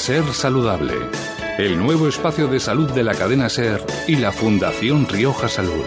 Ser Saludable, el nuevo espacio de salud de la cadena SER y la Fundación Rioja Salud.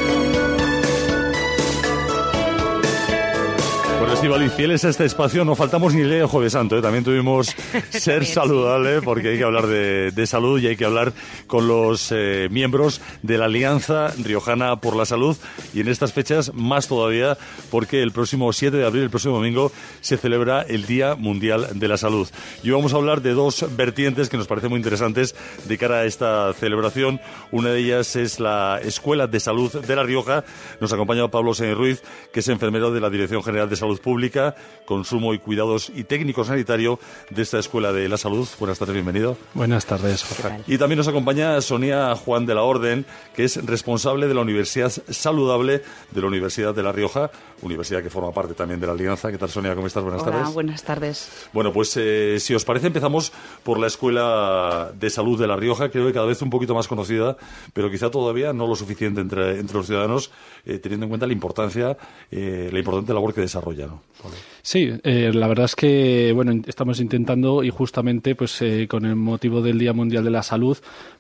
Bueno, Estíbaliz, fieles a este espacio, no faltamos ni el día de Jueves Santo, ¿eh? También tuvimos Ser Saludable, porque hay que hablar de salud y hay que hablar con los miembros de la Alianza Riojana por la Salud, y en estas fechas más todavía, porque el próximo 7 de abril, el próximo domingo, se celebra el Día Mundial de la Salud. Y vamos a hablar de dos vertientes que nos parecen muy interesantes de cara a esta celebración. Una de ellas es la Escuela de Salud de La Rioja. Nos acompaña Pablo Sáenz Ruiz, que es enfermero de la Dirección General de Salud Pública, Consumo y Cuidados y técnico sanitario de esta Escuela de la Salud. Buenas tardes, bienvenido. Buenas tardes, Jorge. Y también nos acompaña Sonia Juan de la Orden, que es responsable de la Universidad Saludable de la Universidad de La Rioja, universidad que forma parte también de la Alianza. ¿Qué tal, Sonia? ¿Cómo estás? Buenas tardes. Buenas tardes. Bueno, pues si os parece, empezamos por la Escuela de Salud de La Rioja. Creo que cada vez un poquito más conocida, pero quizá todavía no lo suficiente entre los ciudadanos, teniendo en cuenta la importante labor que desarrolla, ¿no? Vale. Sí, la verdad es que estamos intentando, y justamente con el motivo del Día Mundial de la Salud,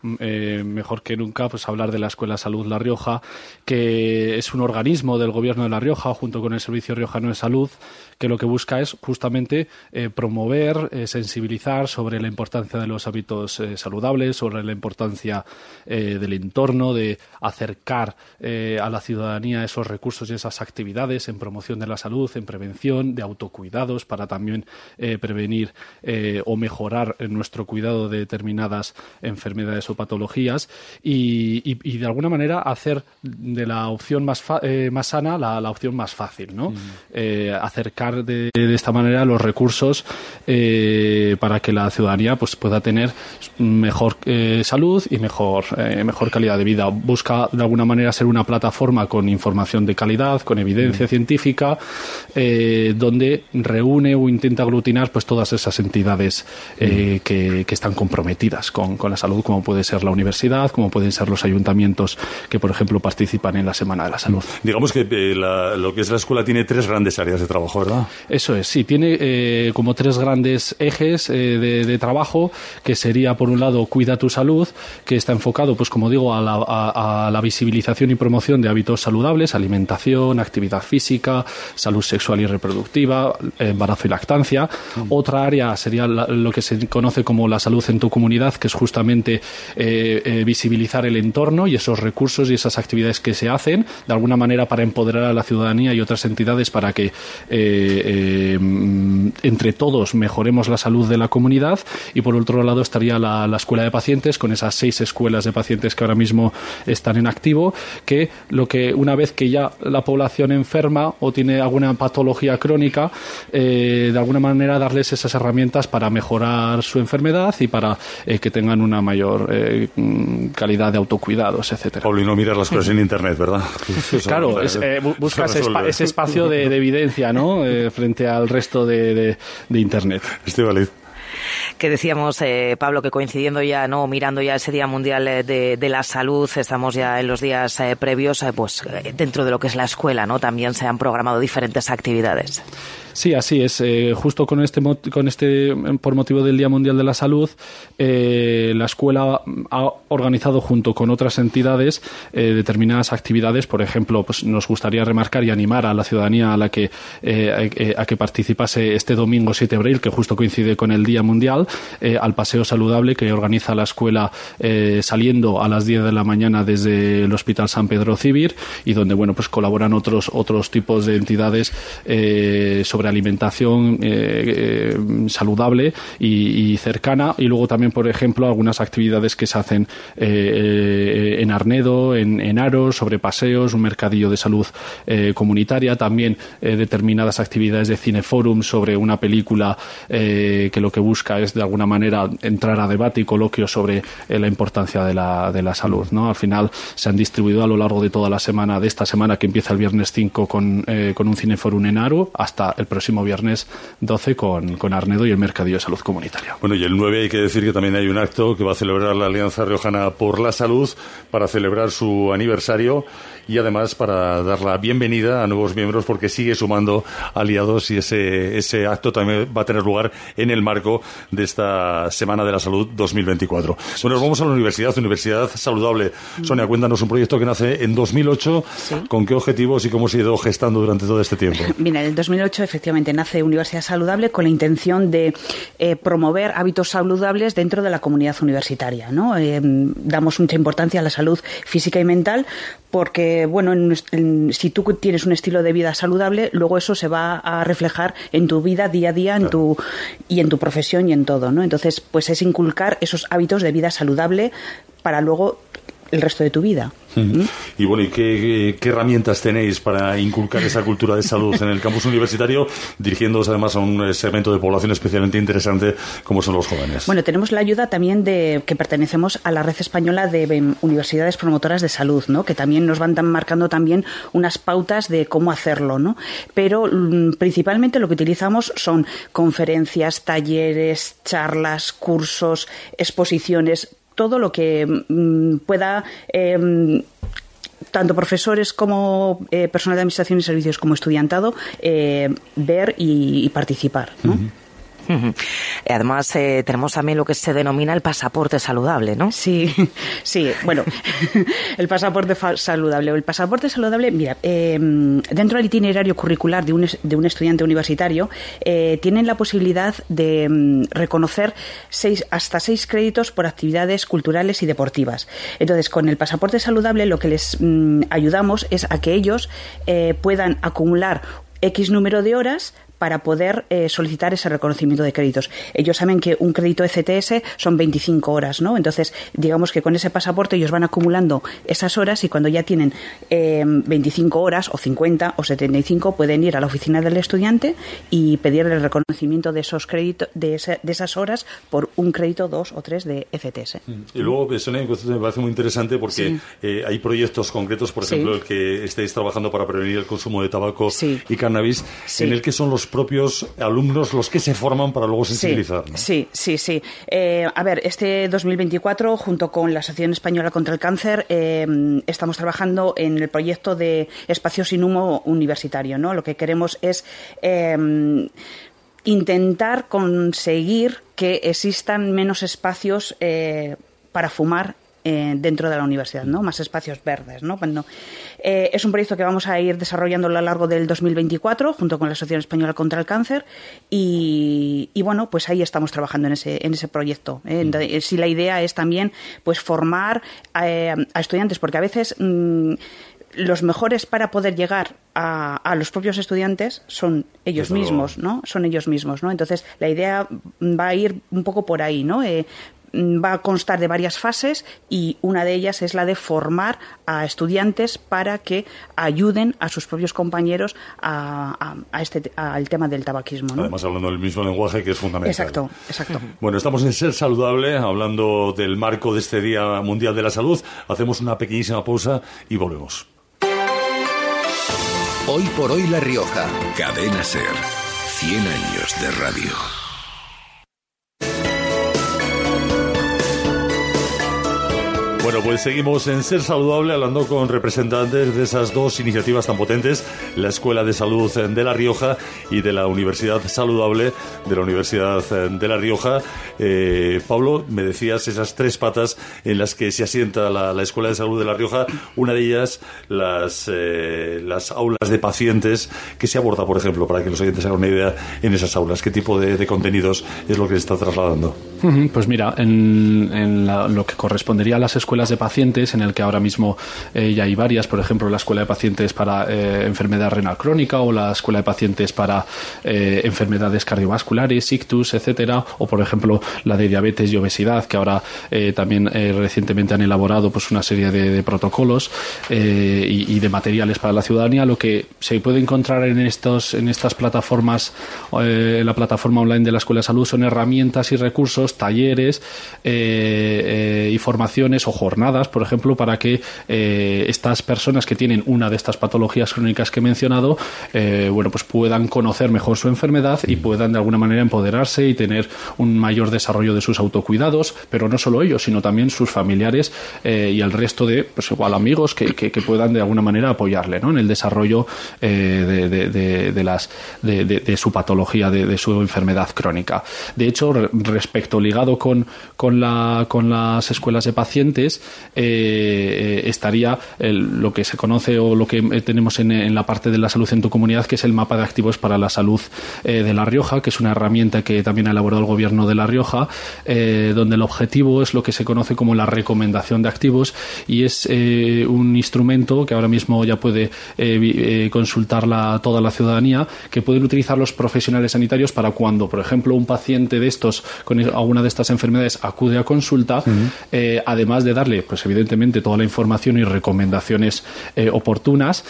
mejor que nunca hablar de la Escuela Salud La Rioja, que es un organismo del Gobierno de La Rioja junto con el Servicio Riojano de Salud, que lo que busca es justamente promover, sensibilizar sobre la importancia de los hábitos saludables, sobre la importancia del entorno, de acercar a la ciudadanía esos recursos y esas actividades en promoción de la salud, en prevención, de autocuidados, para también prevenir o mejorar nuestro cuidado de determinadas enfermedades o patologías, y de alguna manera hacer de la opción más sana la opción más fácil, ¿no? Acercar de esta manera los recursos para que la ciudadanía pueda tener mejor salud y mejor calidad de vida. Busca de alguna manera ser una plataforma con información de calidad, con evidencia científica, donde reúne o intenta aglutinar todas esas entidades que están comprometidas con la salud, como puede ser la universidad, como pueden ser los ayuntamientos que, por ejemplo, participan en la Semana de la Salud. Digamos que lo que es la escuela tiene 3 grandes áreas de trabajo, ¿verdad? Eso es, sí, tiene como 3 grandes ejes de trabajo, que sería, por un lado, Cuida tu Salud, que está enfocado, como digo, a la visibilización y promoción de hábitos saludables, alimentación, actividad física, salud sexual y reproductiva, embarazo y lactancia. Otra área sería lo que se conoce como la salud en tu comunidad, que es justamente visibilizar el entorno y esos recursos y esas actividades que se hacen, de alguna manera para empoderar a la ciudadanía y otras entidades para que entre todos mejoremos la salud de la comunidad. Y por otro lado estaría la escuela de pacientes, con esas 6 escuelas de pacientes que ahora mismo están en activo, que una vez que ya la población enferma o tiene alguna patología crónica, de alguna manera darles esas herramientas para mejorar su enfermedad y para que tengan una mayor calidad de autocuidados, etcétera. Pablo, y no mirar las cosas en Internet, ¿verdad? Claro, busca ese espacio de evidencia, ¿no? Frente al resto de Internet. Estíbaliz. Que decíamos, Pablo, que coincidiendo ya, ¿no?, mirando ya ese Día Mundial de la Salud, estamos ya en los días previos, dentro de lo que es la escuela, ¿no?, también se han programado diferentes actividades. Sí, así es. Justo por motivo del Día Mundial de la Salud, la escuela ha organizado junto con otras entidades determinadas actividades. Por ejemplo, nos gustaría remarcar y animar a la ciudadanía a que participase este domingo 7 de abril, que justo coincide con el Día Mundial, al paseo saludable que organiza la escuela, saliendo a las 10 de la mañana desde el Hospital San Pedro Cíbir, y donde colaboran otros tipos de entidades sobre alimentación saludable y cercana. Y luego también, por ejemplo, algunas actividades que se hacen en Arnedo, en Aro, sobre paseos, un mercadillo de salud comunitaria, también determinadas actividades de cineforum sobre una película que lo que busca es de alguna manera entrar a debate y coloquio sobre la importancia de la salud, ¿no? Al final se han distribuido a lo largo de toda la semana, de esta semana que empieza el viernes 5 con un cineforum en Aro, hasta el próximo viernes 12 con Arnedo y el mercadillo de salud comunitaria. Bueno, y el 9 hay que decir que también hay un acto que va a celebrar la Alianza Riojana por la Salud para celebrar su aniversario, y además para dar la bienvenida a nuevos miembros porque sigue sumando aliados y ese acto también va a tener lugar en el marco de esta Semana de la Salud 2024. Bueno, nos vamos a la Universidad Saludable. Sonia, cuéntanos un proyecto que nace en 2008, sí. ¿Con qué objetivos y cómo se ha ido gestando durante todo este tiempo? Mira, en el 2008 efectivamente nace Universidad Saludable con la intención de promover hábitos saludables dentro de la comunidad universitaria, ¿no? Damos mucha importancia a la salud física y mental porque, bueno, si tú tienes un estilo de vida saludable, luego eso se va a reflejar en tu vida día a día, en tu profesión y en todo, ¿no? Entonces, pues es inculcar esos hábitos de vida saludable para luego el resto de tu vida. Y bueno, ¿y qué herramientas tenéis para inculcar esa cultura de salud en el campus universitario, dirigiéndoos además a un segmento de población especialmente interesante como son los jóvenes? Bueno, tenemos la ayuda también de que pertenecemos a la red española de universidades promotoras de salud, ¿no? Que también nos van marcando también unas pautas de cómo hacerlo, ¿no? Pero principalmente lo que utilizamos son conferencias, talleres, charlas, cursos, exposiciones, todo lo que pueda tanto profesores como personal de administración y servicios como estudiantado ver y participar, ¿no? Además, tenemos también lo que se denomina el pasaporte saludable, ¿no? Sí, bueno, el pasaporte saludable. El pasaporte saludable, mira, dentro del itinerario curricular de un estudiante universitario, tienen la posibilidad de reconocer hasta 6 créditos por actividades culturales y deportivas. Entonces, con el pasaporte saludable, lo que les ayudamos es a que ellos puedan acumular X número de horas para poder solicitar ese reconocimiento de créditos. Ellos saben que un crédito ECTS son 25 horas, ¿no? Entonces, digamos que con ese pasaporte ellos van acumulando esas horas y cuando ya tienen 25 horas o 50 o 75 pueden ir a la oficina del estudiante y pedir el reconocimiento de esos créditos, de esas horas por un crédito 2 o 3 de ECTS. Y luego, Sonia, me parece muy interesante porque hay proyectos concretos, por ejemplo, el que estáis trabajando para prevenir el consumo de tabaco y cannabis, en el que son los propios alumnos los que se forman para luego sensibilizar, ¿no? Sí. A ver, este 2024, junto con la Asociación Española contra el Cáncer, estamos trabajando en el proyecto de Espacio sin Humo Universitario, ¿no? Lo que queremos es intentar conseguir que existan menos espacios para fumar dentro de la universidad, ¿no? Más espacios verdes, ¿no? Es un proyecto que vamos a ir desarrollando a lo largo del 2024 junto con la Asociación Española contra el Cáncer y bueno, pues ahí estamos trabajando en ese proyecto. Sí, la idea es también pues formar a estudiantes, porque a veces los mejores para poder llegar a los propios estudiantes son ellos mismos, ¿no? Son ellos mismos, ¿no? Entonces, la idea va a ir un poco por ahí, ¿no? Va a constar de varias fases y una de ellas es la de formar a estudiantes para que ayuden a sus propios compañeros al tema del tabaquismo, ¿no? Además, hablando del mismo lenguaje, que es fundamental. Exacto. Bueno, estamos en Ser Saludable, hablando del marco de este Día Mundial de la Salud. Hacemos una pequeñísima pausa y volvemos. Hoy por hoy La Rioja. Cadena Ser. 100 años de radio. Bueno, pues seguimos en Ser Saludable hablando con representantes de esas dos iniciativas tan potentes, la Escuela de Salud de La Rioja y de la Universidad Saludable de la Universidad de La Rioja. Pablo, me decías esas 3 patas en las que se asienta la Escuela de Salud de La Rioja. Una de ellas, las aulas de pacientes. ¿Qué se aborda, por ejemplo, para que los oyentes hagan una idea en esas aulas? ¿Qué tipo de contenidos es lo que se está trasladando? Pues mira, en lo que correspondería a las escuelas de pacientes, en el que ahora mismo ya hay varias, por ejemplo la escuela de pacientes para enfermedad renal crónica o la escuela de pacientes para enfermedades cardiovasculares, ictus, etcétera, o por ejemplo la de diabetes y obesidad, que ahora también recientemente han elaborado pues una serie de protocolos y de materiales para la ciudadanía. Lo que se puede encontrar en estas plataformas, la plataforma online de la Escuela de Salud, son herramientas y recursos cursos, talleres y formaciones o jornadas, por ejemplo, para que estas personas que tienen una de estas patologías crónicas que he mencionado, pues puedan conocer mejor su enfermedad y puedan de alguna manera empoderarse y tener un mayor desarrollo de sus autocuidados, pero no solo ellos, sino también sus familiares y el resto de, pues igual, amigos que puedan de alguna manera apoyarle, ¿no?, en el desarrollo de su patología, de su enfermedad crónica. De hecho, ligado con las escuelas de pacientes, estaría lo que se conoce o lo que tenemos en la parte de la salud en tu comunidad, que es el mapa de activos para la salud de La Rioja, que es una herramienta que también ha elaborado el Gobierno de La Rioja, donde el objetivo es lo que se conoce como la recomendación de activos, y es un instrumento que ahora mismo ya puede consultar toda la ciudadanía, que pueden utilizar los profesionales sanitarios para cuando, por ejemplo, un paciente de estos con alguna de estas enfermedades acude a consulta, además de darle, pues evidentemente, toda la información y recomendaciones oportunas,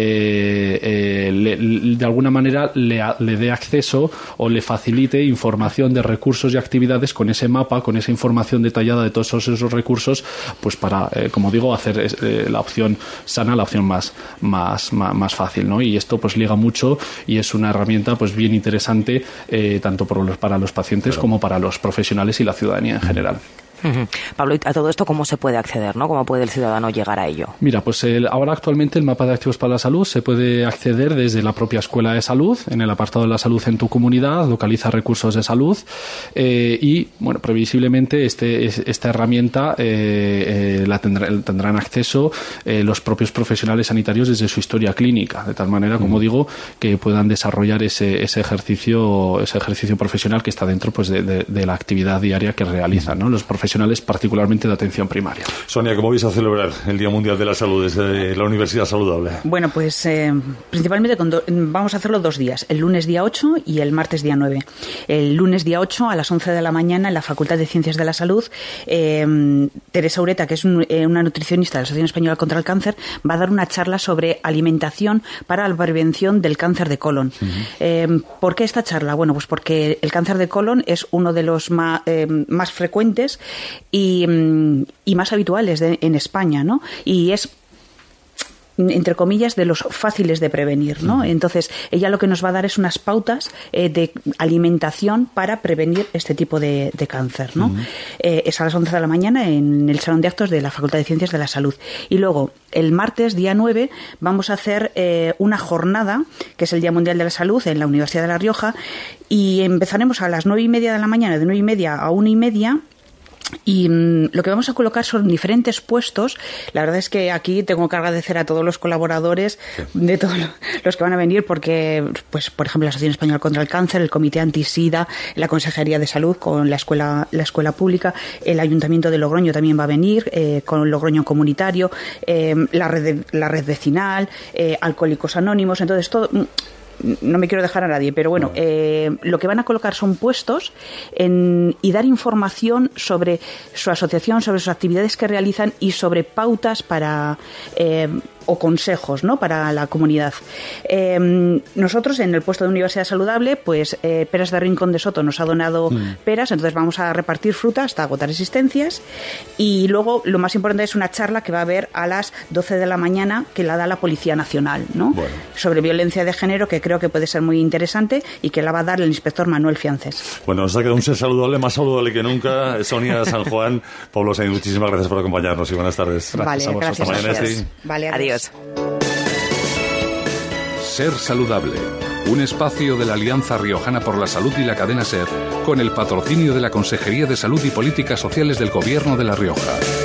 de alguna manera le dé acceso o le facilite información de recursos y actividades con ese mapa, con esa información detallada de todos esos recursos, pues para, como digo, hacer la opción sana, la opción más fácil, ¿no? Y esto pues liga mucho y es una herramienta pues bien interesante, tanto para los pacientes como para los profesionales y la ciudadanía en general. Pablo, ¿y a todo esto cómo se puede acceder, ¿no? ¿Cómo puede el ciudadano llegar a ello? Mira, pues ahora actualmente el mapa de activos para la salud se puede acceder desde la propia Escuela de Salud, en el apartado de la salud en tu comunidad, localiza recursos de salud, y bueno, previsiblemente esta herramienta tendrán acceso los propios profesionales sanitarios desde su historia clínica, de tal manera, como digo, que puedan desarrollar ese ejercicio profesional que está dentro pues de la actividad diaria que realizan, ¿no?, los profesionales, particularmente de atención primaria. Sonia, ¿cómo vais a celebrar el Día Mundial de la Salud desde la Universidad Saludable? Bueno, pues principalmente vamos a hacerlo 2 días, el lunes día 8 y el martes día 9. El lunes día 8 a las 11 de la mañana en la Facultad de Ciencias de la Salud, Teresa Ureta, que es una nutricionista de la Asociación Española contra el Cáncer, va a dar una charla sobre alimentación para la prevención del cáncer de colon. ¿Por qué esta charla? Bueno, pues porque el cáncer de colon es uno de los más frecuentes y más habituales en España, ¿no? Y es, entre comillas, de los fáciles de prevenir, ¿no? Entonces, ella lo que nos va a dar es unas pautas de alimentación para prevenir este tipo de cáncer, ¿no? Es a las 11 de la mañana en el Salón de Actos de la Facultad de Ciencias de la Salud. Y luego, el martes, día 9, vamos a hacer una jornada, que es el Día Mundial de la Salud, en la Universidad de La Rioja, y empezaremos a las 9:30 de la mañana, de 9:30 a 1:30, y lo que vamos a colocar son diferentes puestos. La verdad es que aquí tengo que agradecer a todos los colaboradores de todos los que van a venir, porque, pues, por ejemplo, la Asociación Española contra el Cáncer, el Comité Anti-Sida, la Consejería de Salud con la escuela pública, el Ayuntamiento de Logroño también va a venir con el Logroño Comunitario, la red vecinal, Alcohólicos Anónimos. Entonces, todo... No me quiero dejar a nadie, pero bueno, lo que van a colocar son puestos y dar información sobre su asociación, sobre sus actividades que realizan y sobre pautas para o consejos, ¿no?, para la comunidad. Nosotros, en el puesto de Universidad Saludable, pues Peras de Rincón de Soto nos ha donado peras, entonces vamos a repartir fruta hasta agotar existencias, y luego lo más importante es una charla que va a haber a las 12 de la mañana, que la da la Policía Nacional, ¿no?, sobre violencia de género, que creo que puede ser muy interesante y que la va a dar el inspector Manuel Fiances. Bueno, nos ha quedado un ser saludable, más saludable que nunca. Sonia San Juan, Pablo Sainz, muchísimas gracias por acompañarnos y buenas tardes. Vale, gracias. Hasta mañana. Vale, adiós. Ser saludable, un espacio de la Alianza Riojana por la Salud y la cadena SER, con el patrocinio de la Consejería de Salud y Políticas Sociales del Gobierno de La Rioja.